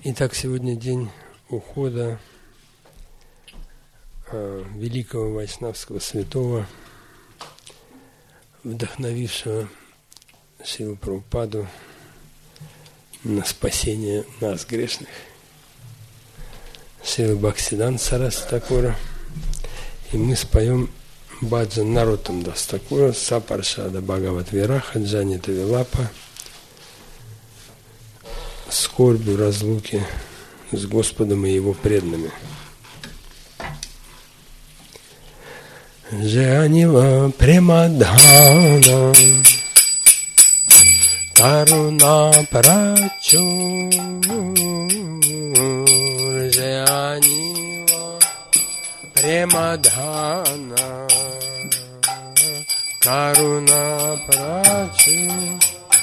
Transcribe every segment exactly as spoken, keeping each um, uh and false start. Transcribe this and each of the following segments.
Итак, сегодня день ухода э, великого вайшнавского святого, вдохновившего Шрилу Прабхупаду на спасение нас, грешных, Шрила Бхактисиданта Сарасвати Такура. И мы споем баджан Нароттам Дас Такура Сапаршада Бхагават Вираха Джанита Вилапа, скорбью разлуки с Господом и Его преданными. Джанива Премадхана Каруна Прачур Джанива Премадхана Каруна Прачур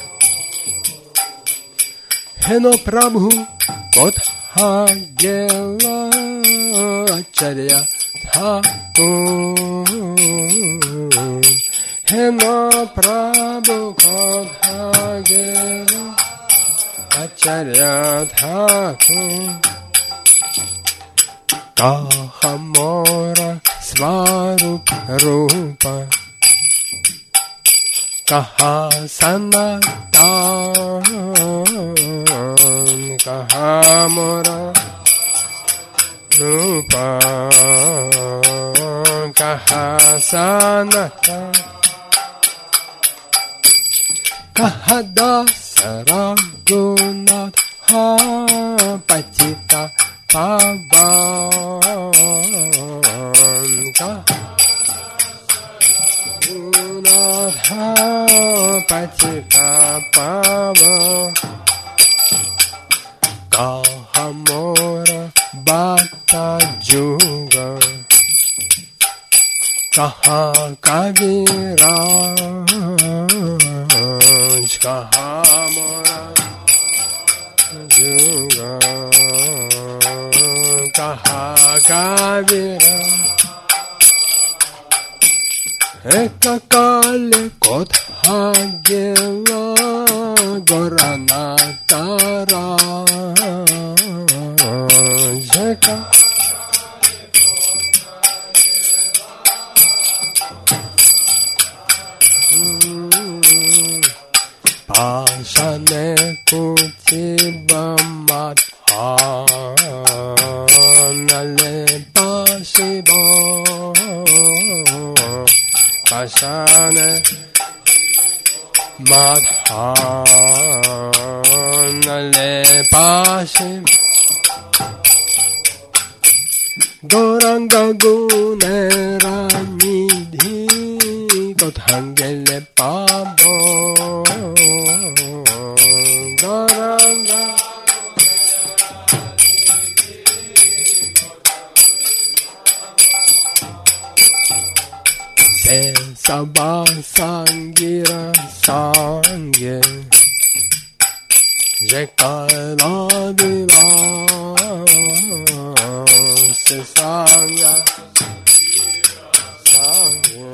Heno Prabhu Kodha Gela Acharya Thakur Heno Prabhu Kodha Gela Acharya Thakur Kahamora Svarup Rupa Kaha Sanatan Kaha Mora Rupa Kaha Sanatan Kaha Dasara Gunatha Patita Pavan Kaha Patita Pava Kahamora Bhakta Juga Kaha Kaviraj Kahamora Juga Kaha Kaviraj Ekakale Kodha Gela Goranatara Jeka Pashane Kutiba Madha Nale Pashiba Pashane Madha Nale Pashim Goranga Gunera Nidhi Godhangele Pabo Goranga Se Sabha Sangira Sangye Jekala Viva Se Sangha Sangye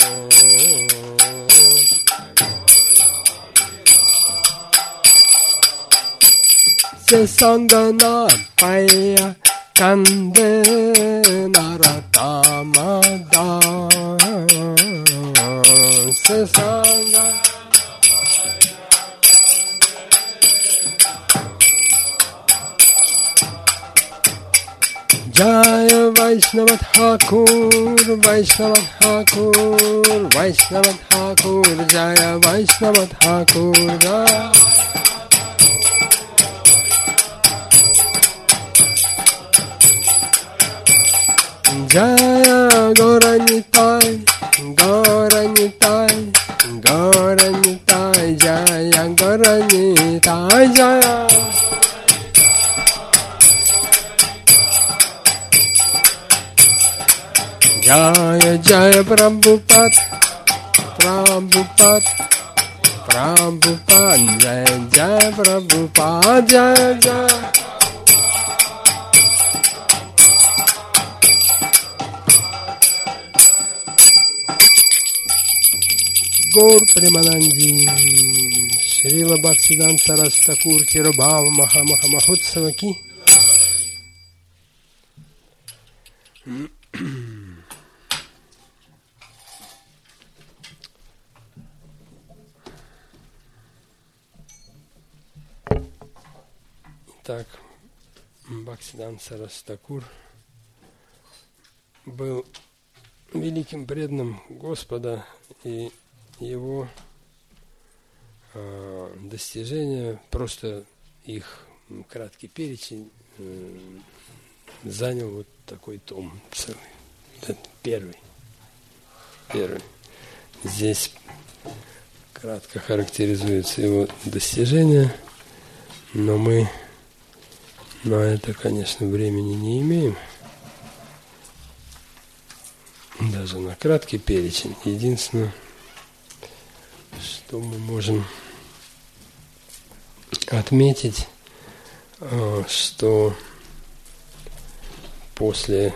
Se Sangha Na Paya Kande Naratamada Se Sangha Jaya Vaishnava Thakur, Vaishnava Thakur, Vaishnava Thakur, Jaya Vaishnava Thakur, Jaya Jaya Gauranitai, Gauranitai, Gauranitai, Jaya Gauranitai, Jaya Jaya Jaya Prabhupada, Prabhupada, Prabhupada, Jaya Jaya Prabhupada, Jaya Jaya Гор Премананди Шрила Бхактисиданта Сарасвати Такур Тирабхава Маха Маха Махотсава Ки так, Бхактисиданта Сарасвати Такур был великим преданным Господа, и его э, достижения, просто их краткий перечень э, занял вот такой том целый. Это первый. Первый. Здесь кратко характеризуются его достижения, но мы на это, конечно, времени не имеем. Даже на краткий перечень. Единственное, что мы можем отметить, что после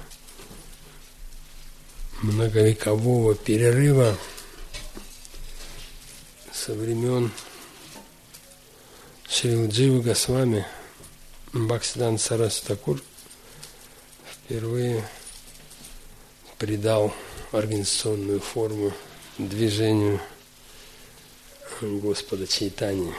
многовекового перерыва со времен Шрила Дживы Госвами Бхактисиданта Сарасвати Такур впервые придал организационную форму движению Господа Чайтаньи.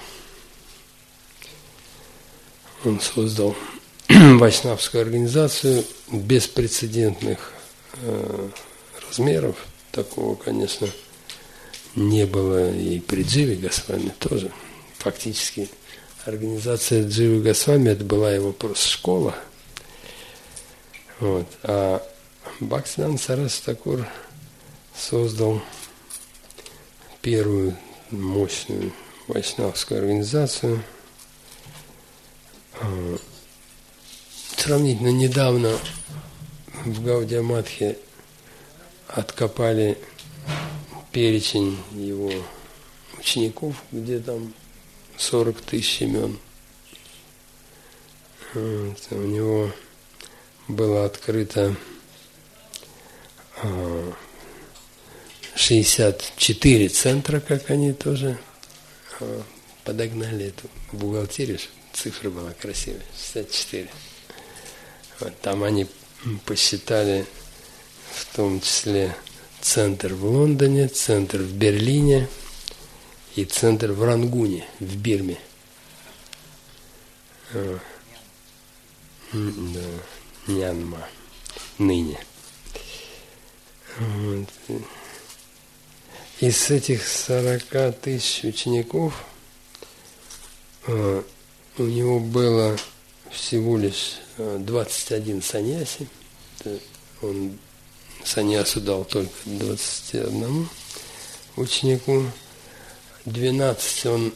Он создал вайшнавскую организацию беспрецедентных э, размеров. Такого, конечно, не было и при Дживе Госвами тоже. Фактически организация Дживы Госвами это была его просто школа. Вот. А Бхактисиданта Сарасвати Такур создал первую мощную вайшнавскую организацию. Сравнительно недавно в Гаудия-Матхе откопали перечень его учеников, где там сорок тысяч имен. Вот. У него было открыто шестьдесят четыре центра, как они тоже подогнали эту бухгалтерию, цифра была красивая, шестьдесят четыре. Вот, там они посчитали в том числе центр в Лондоне, центр в Берлине и центр в Рангуне, в Бирме. А, да, Мьянма, ныне. Вот. Из этих сорока тысяч учеников а, у него было всего лишь двадцать один саньяси. Он саньясу дал только двадцати одному ученику. двенадцать он,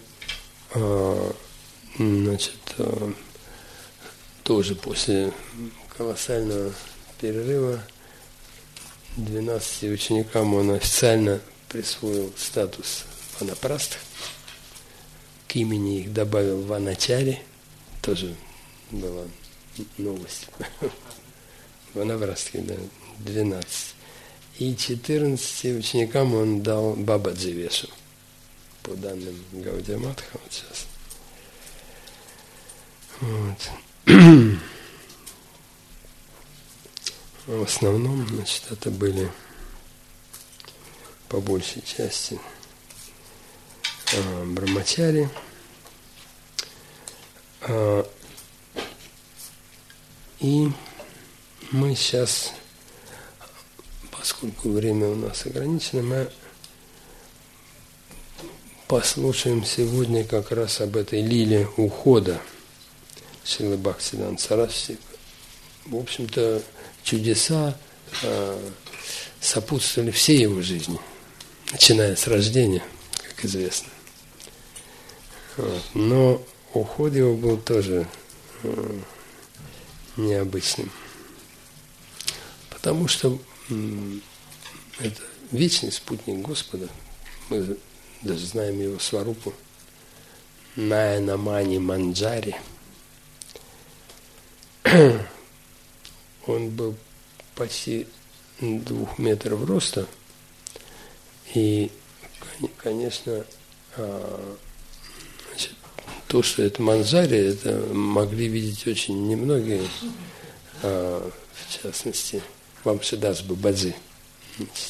значит, тоже после колоссального перерыва двенадцати ученикам он официально присвоил статус ванапрастх. К имени их добавил ваначари. Тоже была новость. Ванапрастхи, да, двенадцать. И четырнадцати ученикам он дал Бабаджи Вешу. По данным Гаудия-Матха вот сейчас. Вот. В основном, значит, это были по большей части а, брамачари. А, и мы сейчас, поскольку время у нас ограничено, мы послушаем сегодня как раз об этой лиле ухода Шрилы Бхактисиданта Сарасвати. В общем-то, чудеса э, сопутствовали всей его жизни, начиная с рождения, как известно. Вот. Но уход его был тоже э, необычным, потому что э, это вечный спутник Господа. Мы даже знаем его сварупу. Наянамани Манджари. Он был почти двух метров роста. И, конечно, значит, то, что это Манджари, это могли видеть очень немногие, в частности, Вамшидас Бабаджи. Значит,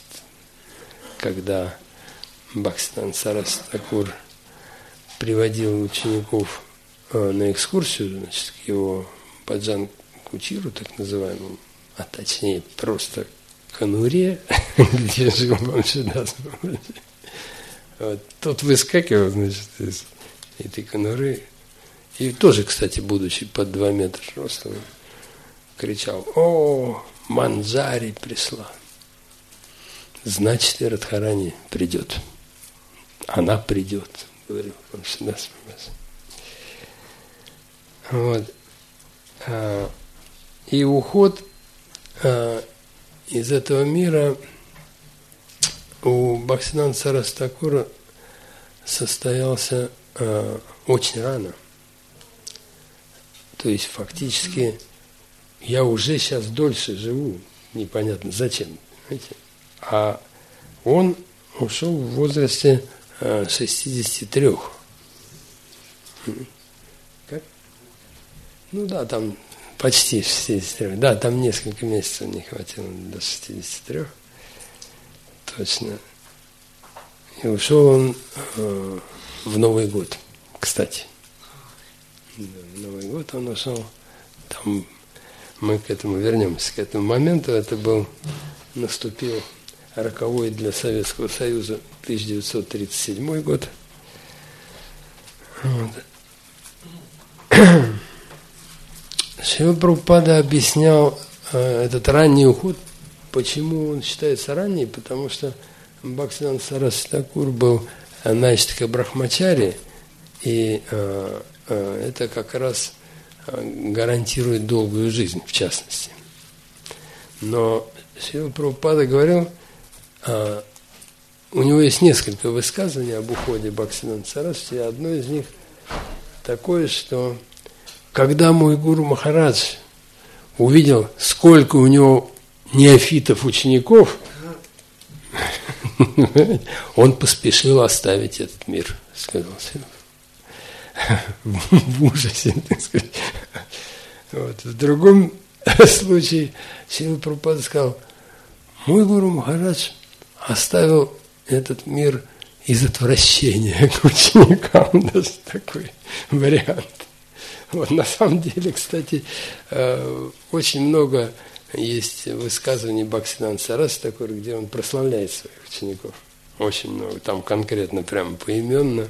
когда Бхактисиданта Сарасвати Такур приводил учеников на экскурсию, значит, к его Баджан Кутиру, так называемому, а точнее просто конуре, где жил Бамшидас. Вот. Тот выскакивал, значит, из этой конуры, и тоже, кстати, будучи под два метра ростом, кричал: «О, Манджари пришла! Значит, и Радхарани придет. Она придет», говорил Бамшидас. Вот. И уход из этого мира у Бхактисиданта Сарасвати Тхакура состоялся очень рано. То есть фактически я уже сейчас дольше живу, непонятно зачем, понимаете? А он ушел в возрасте шестидесяти трёх. Как? Ну да, там почти шестьдесят три. Да, там несколько месяцев не хватило до шестидесяти трёх. Точно. И ушел он э, в Новый год, кстати. Да, в Новый год он ушел. Там мы к этому вернемся. К этому моменту это был, наступил роковой для Советского Союза тысяча девятьсот тридцать седьмой год. Вот. Шрила Прабхупада объяснял э, этот ранний уход. Почему он считается ранний? Потому что Бхактисиданта Сарасвати Тхакур был Найштика Брахмачари, и э, э, это как раз гарантирует долгую жизнь, в частности. Но Шрила Прабхупада говорил, э, у него есть несколько высказываний об уходе Бхактисиданта Сарасвати, и одно из них такое, что когда мой гуру Махарадж увидел, сколько у него неофитов учеников, он поспешил оставить этот мир, сказал Шрила. В ужасе, так сказать. Вот. В другом случае Шрила Прабхупада сказал: мой гуру Махарадж оставил этот мир из отвращения к ученикам. Даже такой вариант. Вот, на самом деле, кстати, очень много есть высказываний Бхактисиданта Сарасвати Тхакура, где он прославляет своих учеников. Очень много. Там конкретно, прямо поименно.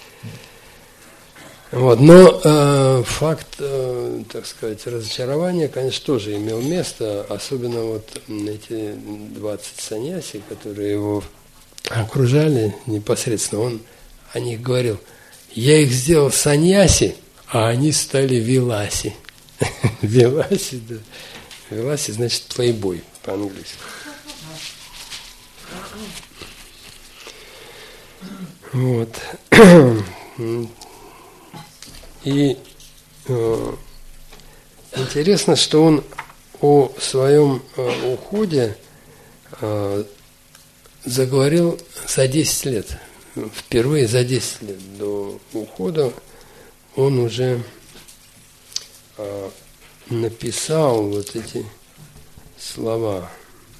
Вот. Но э, факт, э, так сказать, разочарования, конечно, тоже имел место. Особенно вот эти двадцать саньяси, которые его окружали непосредственно. Он о них говорил: я их сделал саньяси, а они стали виласи. Виласи, да. Виласи значит плейбой по-английски. Вот. И э, интересно, что он о своем э, уходе э, заговорил за десять лет. Впервые за десять лет до ухода он уже э, написал вот эти слова,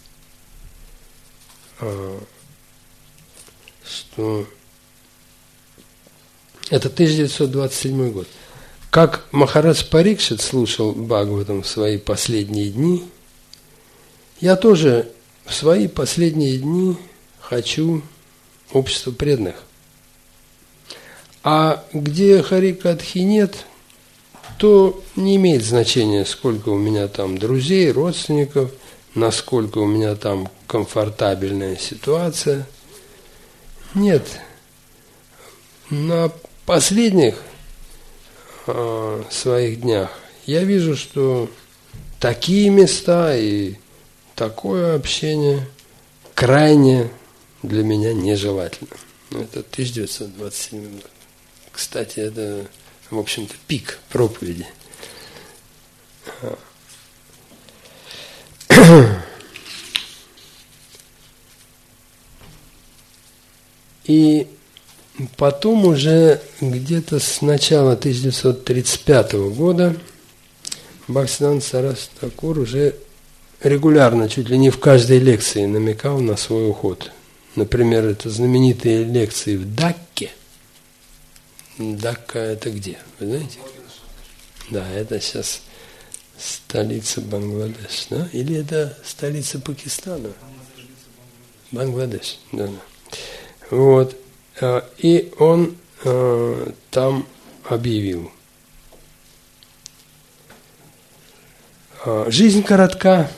э, что это тысяча девятьсот двадцать седьмой год. Как Махарадж Парикшит слушал Бхагаватам в свои последние дни, я тоже в свои последние дни хочу общества преданных. А где Харикатхи нет, то не имеет значения, сколько у меня там друзей, родственников, насколько у меня там комфортабельная ситуация. Нет. На последних э, своих днях я вижу, что такие места и такое общение крайне для меня нежелательно. Это тысяча девятьсот двадцать седьмой год. Кстати, это, в общем-то, пик проповеди. И потом уже где-то с начала тысяча девятьсот тридцать пятого года Бхактисиданта Сарасвати Тхакур уже регулярно, чуть ли не в каждой лекции, намекал на свой уход. Например, это знаменитые лекции в Дакке. Дакка это где? Вы знаете? Да, это сейчас столица Бангладеш, да? Или это столица Пакистана? Бангладеш, да, да. Вот. И он э, там объявил. Жизнь коротка,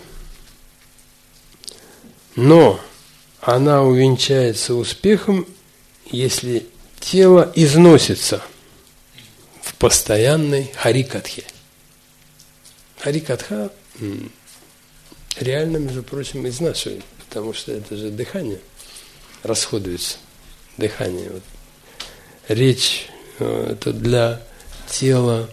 но она увенчается успехом, если тело износится в постоянной харикатхе. Харикатха реально, между прочим, изнашивает, потому что это же дыхание расходуется. Дыхание. Вот. Речь это для тела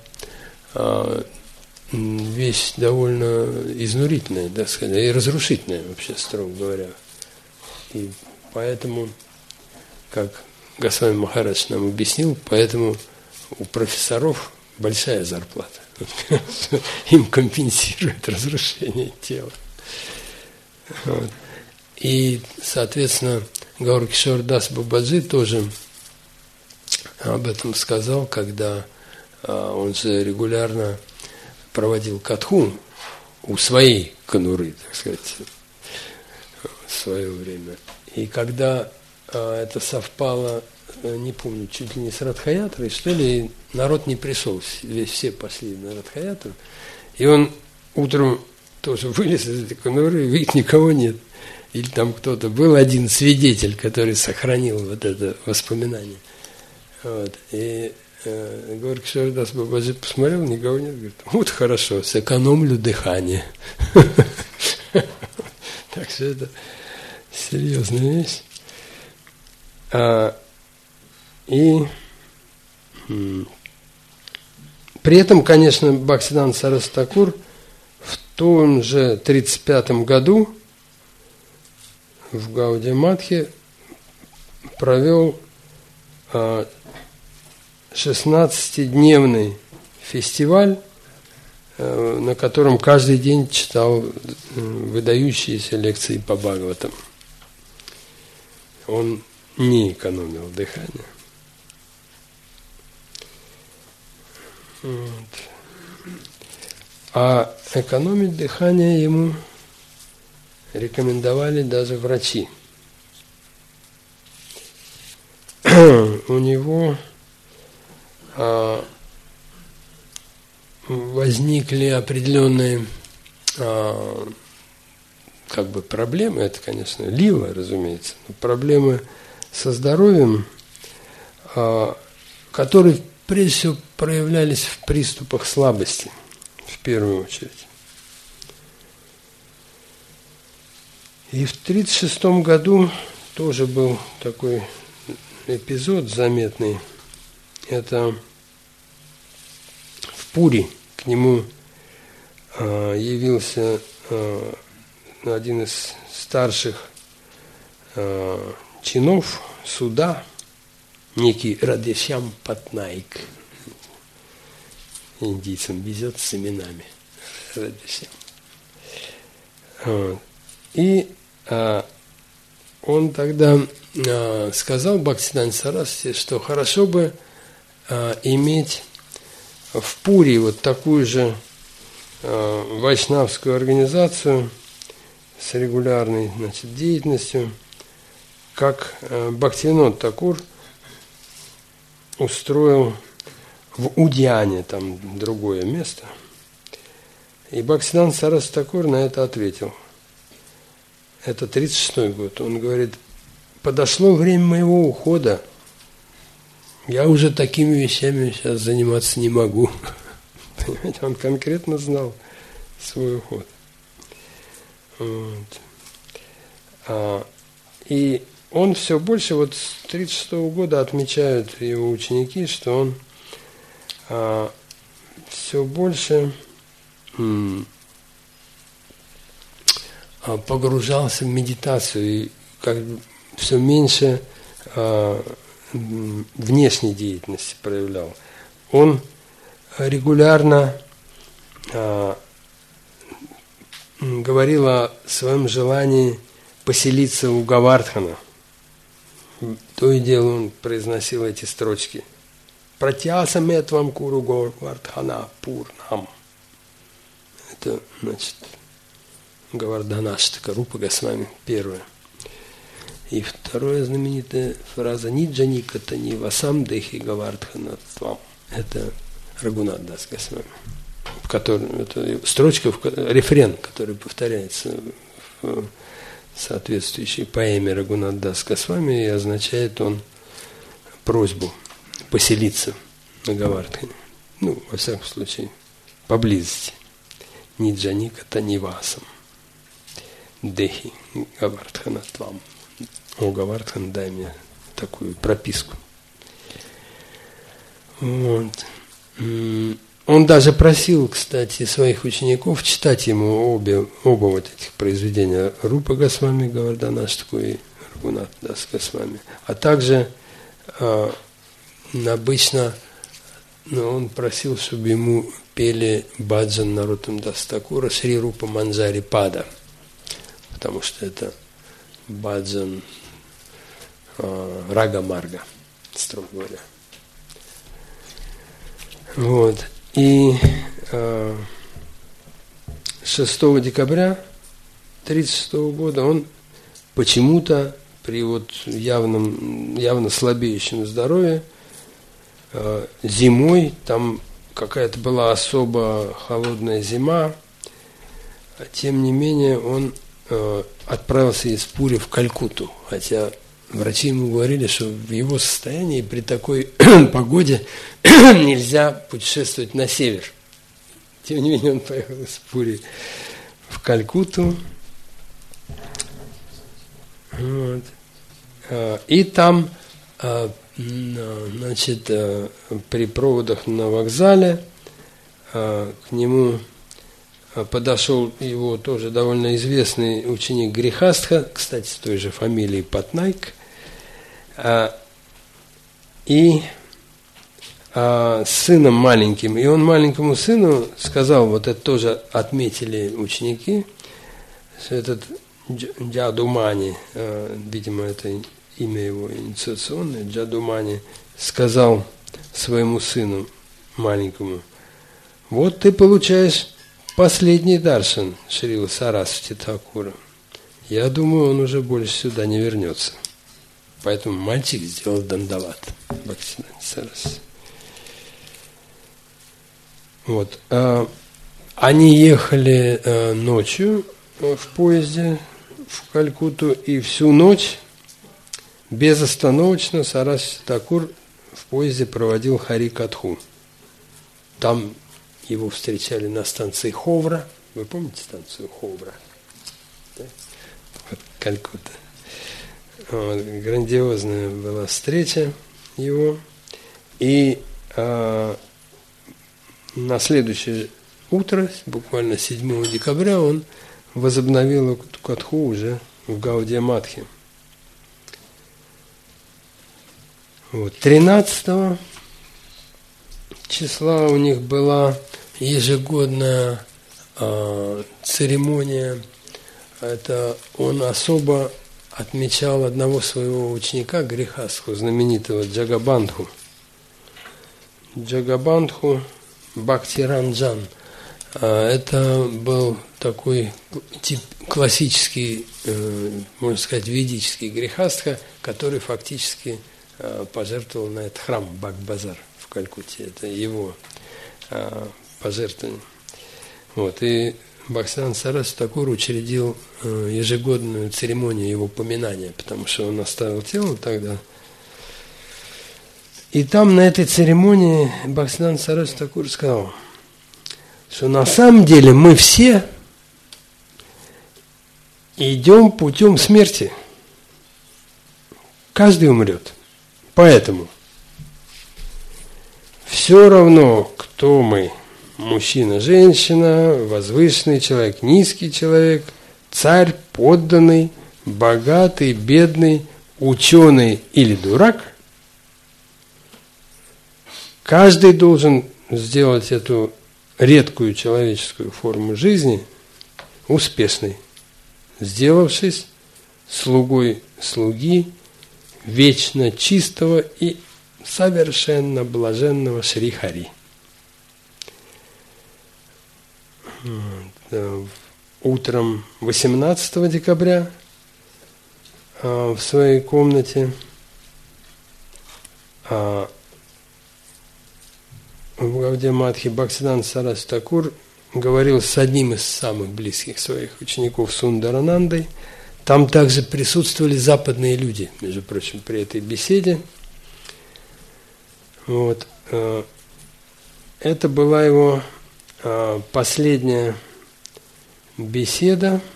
вещь довольно изнурительная, так сказать, и разрушительная вообще, строго говоря. И поэтому, как Госвами Махарадж нам объяснил, поэтому у профессоров большая зарплата. Им компенсирует разрушение тела. Вот. И, соответственно, Гауракишор Дас Бабаджи тоже об этом сказал, когда а, он же регулярно проводил катху у своей конуры, так сказать, в свое время. И когда а, это совпало, не помню, чуть ли не с Радхаятрой, что ли, народ не пришел, все пошли на Радхаятру, и он утром тоже вылез из этой конуры, видит, никого нет. Или там кто-то, был один свидетель, который сохранил вот это воспоминание. Вот. И э, Гауракишор Дас Бабаджи посмотрел, никого нет, говорит, вот хорошо, сэкономлю дыхание. Так что это серьезная вещь. И при этом, конечно, Бхактисиданта Сарасвати Тхакур в том же тридцать пятом году в Гаудия-Матхе провел шестнадцатидневный фестиваль, на котором каждый день читал выдающиеся лекции по Бхагаватам. Он не экономил дыхание. Вот. А экономить дыхание ему рекомендовали даже врачи. У него а, возникли определенные а, как бы проблемы, это, конечно, лила, разумеется, но проблемы со здоровьем, а, которые прежде всего проявлялись в приступах слабости, в первую очередь. И в тридцать шестом году тоже был такой эпизод заметный. Это в Пури к нему э, явился э, один из старших э, чинов суда, некий Радешьям Патнаик. Индийцам везет с именами. Радешьям. Вот. И а, он тогда а, сказал Бхактисиданте Сарасвати, что хорошо бы а, иметь в Пури вот такую же а, вайшнавскую организацию с регулярной, значит, деятельностью, как а, Бхактивинода Тхакур устроил в Удьяне, там другое место. И Бхактисиданта Сарасвати Тхакур на это ответил. Это тридцать шестой год. Он говорит, подошло время моего ухода. Я уже такими вещами сейчас заниматься не могу. Понимаете, он конкретно знал свой уход. Вот. А, и он все больше, вот с тридцать шестого года отмечают его ученики, что он а, все больше м- погружался в медитацию и как бы все меньше а, внешней деятельности проявлял. Он регулярно а, говорил о своем желании поселиться у Гавардхана. То и дело он произносил эти строчки. Пратьясаметвам куру Говардхана пурнам. Это, значит, Говардханаштака, Рупа Госвами, первое. И вторая знаменитая фраза «Ниджаниката нивасам дехи Говардханатвам». Это Рагунат Дас Госвами. Который, это строчка, рефрен, который повторяется в соответствующей поэме Рагунат Дас Госвами, и означает он просьбу поселиться на Говардхане. Ну, во всяком случае, поблизости. Ниджаниката нивасам дехи Говардханатвам. О, Говардхан, дай мне такую прописку. Вот. Он даже просил, кстати, своих учеников читать ему обе, оба вот этих произведения Рупа Госвами, Говардханаштаку и Рагунат Дас Госвами. А также э, обычно ну, он просил, чтобы ему пели баджан Нароттам Дас Такура Шри Рупа Манджари Пада, потому что это баджан э, Рага Марга, строго говоря. Вот. И э, шестого декабря тридцать шестого года он почему-то при вот явном, явно слабеющем здоровье э, зимой, там какая-то была особо холодная зима, тем не менее он э, отправился из Пури в Калькутту, хотя врачи ему говорили, что в его состоянии при такой погоде нельзя путешествовать на север. Тем не менее, он поехал из Пури в Калькутту. Вот. И там, значит, при проводах на вокзале к нему подошел его тоже довольно известный ученик Грихастха, кстати, с той же фамилией Патнайк, и с сыном маленьким. И он маленькому сыну сказал, вот это тоже отметили ученики, что этот Джадумани, видимо, это имя его инициационное, Джадумани, сказал своему сыну маленькому: вот ты получаешь последний даршан Шрила Сарасвати Тхакура. Я думаю, он уже больше сюда не вернется. Поэтому мальчик сделал дандават. Бхактисиданта Сарасвати. Вот. Они ехали ночью в поезде в Калькутту, и всю ночь безостановочно Сарасвати Тхакур в поезде проводил Хари-катху. Там его встречали на станции Ховра. Вы помните станцию Ховра? Да? Вот Калькутта. Вот, грандиозная была встреча его. И а, на следующее утро, буквально седьмого декабря, он возобновил эту катху уже в Гаудия-Матхе. Вот. тринадцатого числа у них была ежегодная э, церемония. Это он особо отмечал одного своего ученика, Грихастху, знаменитого Джагабандху. Джагабандху Бхактиранджан. Это был такой тип, классический, э, можно сказать, ведический Грихастха, который фактически э, пожертвовал на этот храм Бхакт-базар в Калькутте. Это его э, пожертвование. Вот. И Бхактисиданта Сарасвати Тхакур учредил э, ежегодную церемонию его поминания, потому что он оставил тело тогда. И там на этой церемонии Бхактисиданта Сарасвати Тхакур сказал, что на самом деле мы все идем путем смерти. Каждый умрет. Поэтому все равно, кто мы, мужчина, женщина, возвышенный человек, низкий человек, царь, подданный, богатый, бедный, ученый или дурак, каждый должен сделать эту редкую человеческую форму жизни успешной, сделавшись слугой слуги, вечно чистого и совершенно блаженного Шри Хари. Утром восемнадцатого декабря в своей комнате в Гаудия Матхи Бхактисиданта Сарасвати Такур говорил с одним из самых близких своих учеников Сундаранандой. Там также присутствовали западные люди, между прочим, при этой беседе. Вот. Это была его последняя беседа.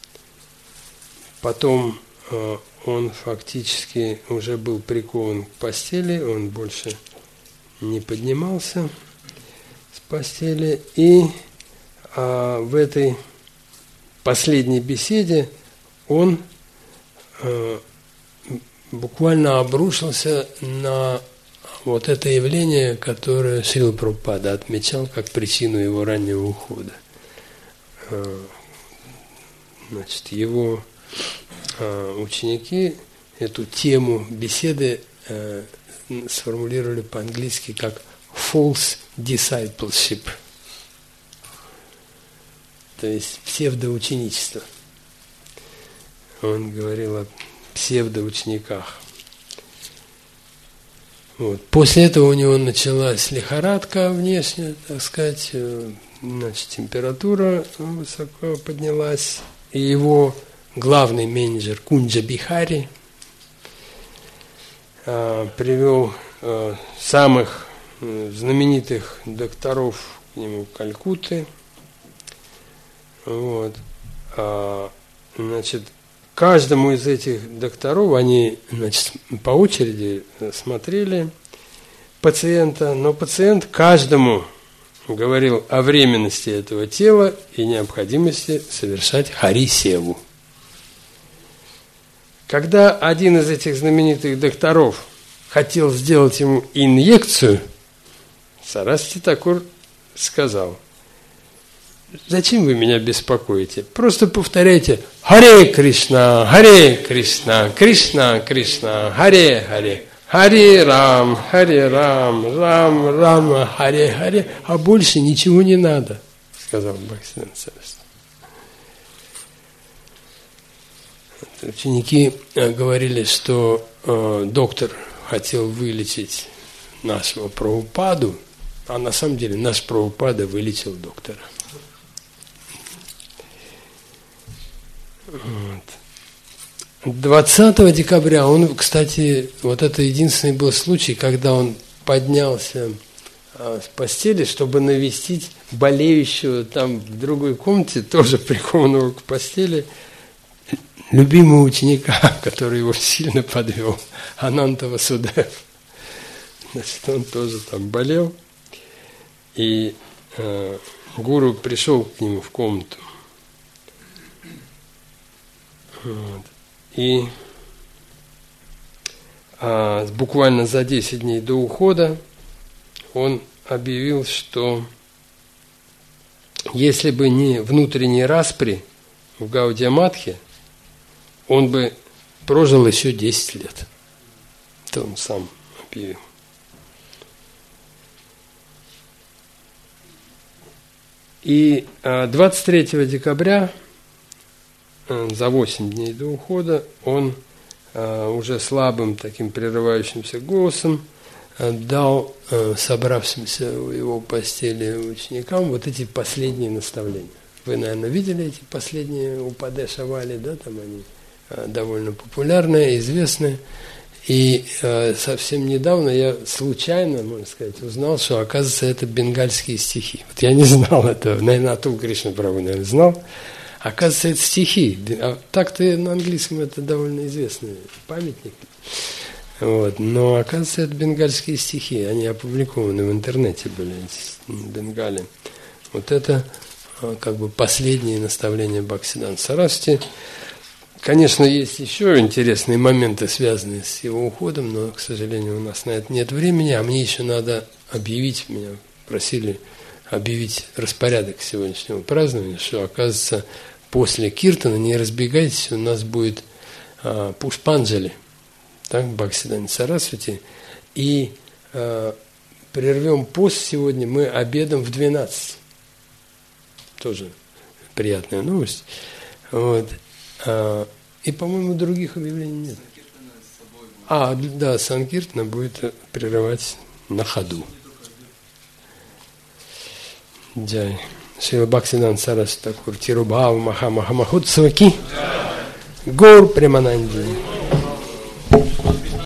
Потом он фактически уже был прикован к постели, он больше не поднимался с постели. И а, в этой последней беседе он а, буквально обрушился на вот это явление, которое Шрила Прабхупада отмечал как причину его раннего ухода. А, значит, его а, ученики эту тему беседы а, сформулировали по-английски как false discipleship, то есть псевдоученичество. Он говорил о псевдоучениках. Вот. После этого у него началась лихорадка внешняя, так сказать, значит, температура высоко поднялась, и его главный менеджер Кунджа Бихари привел самых знаменитых докторов к нему Калькутты. Вот. Значит, каждому из этих докторов они, значит, по очереди смотрели пациента, но пациент каждому говорил о временности этого тела и необходимости совершать хари-севу. Когда один из этих знаменитых докторов хотел сделать ему инъекцию, Сарасвати Такур сказал: зачем вы меня беспокоите? Просто повторяйте Харе Кришна, Харе Кришна, Кришна Кришна, Харе Харе, Харе Рам, Харе Рам, Рам Рама, Харе Харе, а больше ничего не надо, сказал Бхактисиданта Сарасвати. Ученики говорили, что э, доктор хотел вылечить нашего Прабхупаду, а на самом деле наш Прабхупада вылечил доктора. Вот. двадцатого декабря он, кстати, вот это единственный был случай, когда он поднялся э, с постели, чтобы навестить болеющего там в другой комнате, тоже прикованного к постели, любимого ученика, который его сильно подвел, Ананта Васудева. Значит, он тоже там болел, и э, гуру пришел к нему в комнату. Вот. И а, буквально за десять дней до ухода он объявил, что если бы не внутренние распри в Гаудия Матхе, он бы прожил еще десять лет. Это он сам объявил. И двадцать третьего декабря, за восемь дней до ухода, он уже слабым таким прерывающимся голосом дал собравшимся у его постели ученикам вот эти последние наставления. Вы, наверное, видели эти последние Упадеша Вали, да, там они довольно популярные, известные. И э, совсем недавно я случайно, можно сказать, узнал, что, оказывается, это бенгальские стихи. Вот я не знал этого, наверное, Атул Кришна Прабху, наверное, знал. Оказывается, это стихи. А так-то на английском это довольно известный памятник. Вот. Но, оказывается, это бенгальские стихи. Они опубликованы в интернете были, в Бенгале. Вот это как бы последние наставления Бхактисиданта Сарасвати. Конечно, есть еще интересные моменты, связанные с его уходом, но, к сожалению, у нас на это нет времени, а мне еще надо объявить, меня просили объявить распорядок сегодняшнего празднования, что, оказывается, после Киртана, не разбегайтесь, у нас будет а, Пушпанджали, так, Бхактисиданта Сарасвати, И э, прервем пост сегодня, мы обедаем в двенадцать. Тоже приятная новость. Вот. А, и, по-моему, других объявлений нет. А, да, Санкиртана будет прерывать на ходу. Джай. Шрила Бхактисиданта Сарасвати Тхакур Тирубхава Маха Маха Махотсава Ки Гаур Премананди.